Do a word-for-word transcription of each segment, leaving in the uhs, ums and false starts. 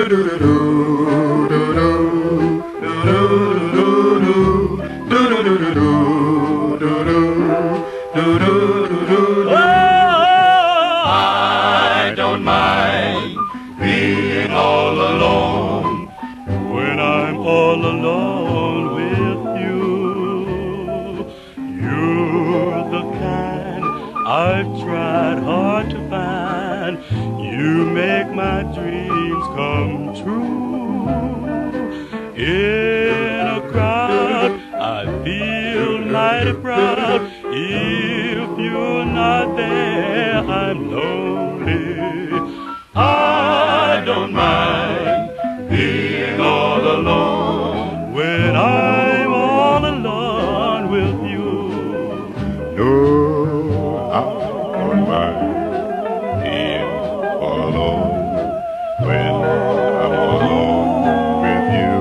I don't mind being all alone when I'm all alone with you. You're the kind I've tried hard to find. You make my dreams come true. In a crowd, I feel mighty proud. If you're not there, I'm lonely. I don't mind being all alone when I'm all alone with you. No, I don't mind being all alone when I'm all alone with you.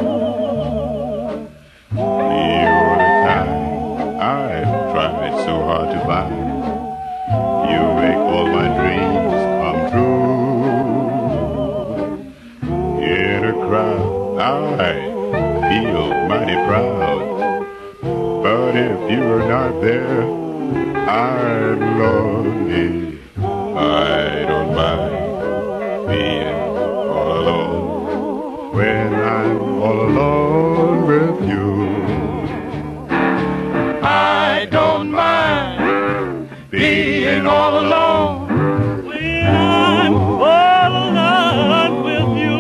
You're the kind I've tried so hard to find. You make all my dreams come true. In a crowd, I feel mighty proud. But if you're not there, I'm lonely. I don't mind being all alone when I'm all alone with you. I don't mind being all alone when I'm all alone with you.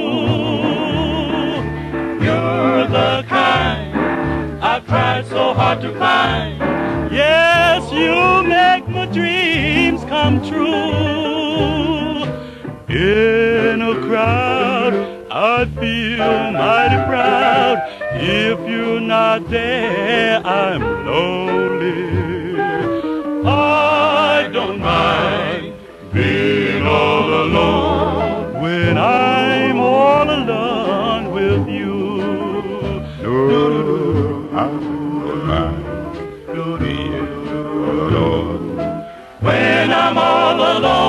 You're the kind I've tried so hard to find. Yes, you make my dreams come true. In a crowd, I feel mighty proud. If you're not there, I'm lonely. I don't mind being all alone when I'm all alone with you. No, I don't mind being all alone when I'm all alone.